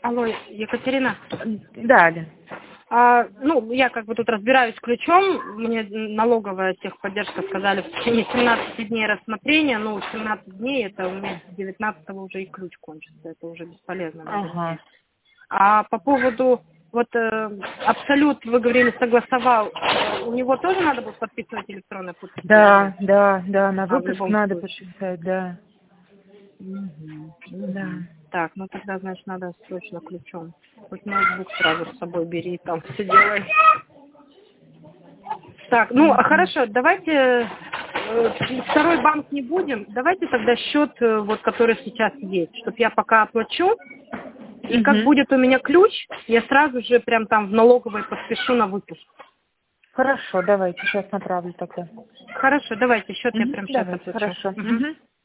Алло, Екатерина. Да, Алин. Ну, я как бы тут разбираюсь с ключом. Мне налоговая техподдержка сказали, в течение 17 дней рассмотрения. Ну, 17 дней, это у меня с 19-го уже и ключ кончится. Это уже бесполезно. Ага. А по поводу, вот, Абсолют, вы говорили, согласовал. У него тоже надо будет подписывать электронную подпись? Да, на в выпуск любом надо случае. подписать, да. Да. Так, ну тогда, значит, надо срочно ключом. Хоть ноутбук сразу с собой бери, там все делай. Так, ну хорошо, давайте второй банк не будем. Давайте тогда счет, вот, который сейчас есть, чтобы я пока оплачу. И как будет у меня ключ, я сразу же прям там в налоговой подпишу на выпуск. Хорошо, давайте, сейчас направлю тогда. Хорошо, давайте, счет я прям сейчас Давайте, оплачу. хорошо.